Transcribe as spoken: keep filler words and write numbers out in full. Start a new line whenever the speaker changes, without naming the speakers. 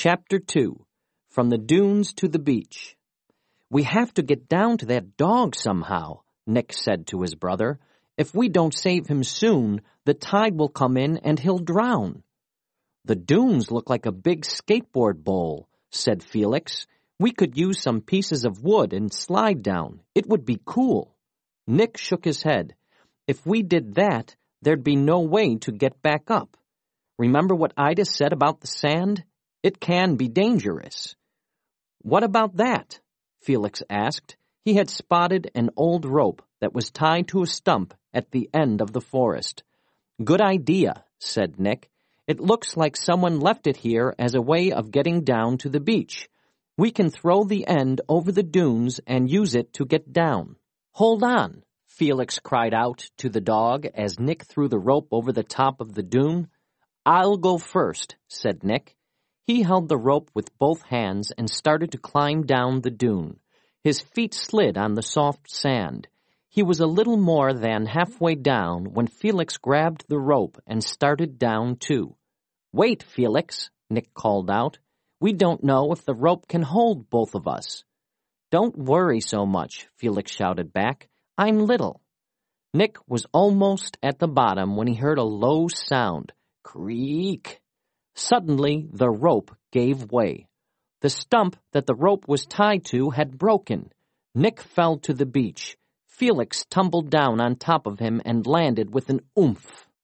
Chapter two. From the Dunes to the Beach. "We have to get down to that dog somehow," Nick said to his brother. "If we don't save him soon, the tide will come in and he'll drown." "The dunes look like a big skateboard bowl," said Felix. "We could use some pieces of wood and slide down. It would be cool." Nick shook his head. "If we did that, there'd be no way to get back up. Remember what Ida said about the sand? It can be dangerous." "What about that?" Felix asked. He had spotted an old rope that was tied to a stump at the end of the forest. "Good idea," said Nick. "It looks like someone left it here as a way of getting down to the beach. We can throw the end over the dunes and use it to get down." "Hold on," Felix cried out to the dog as Nick threw the rope over the top of the dune. "I'll go first," said Nick. He held the rope with both hands and started to climb down the dune. His feet slid on the soft sand. He was a little more than halfway down when Felix grabbed the rope and started down too. "Wait, Felix," Nick called out. "We don't know if the rope can hold both of us." "Don't worry so much," Felix shouted back. "I'm little." Nick was almost at the bottom when he heard a low sound. Creak! Suddenly, the rope gave way. The stump that the rope was tied to had broken. Nick fell to the beach. Felix tumbled down on top of him and landed with an oomph.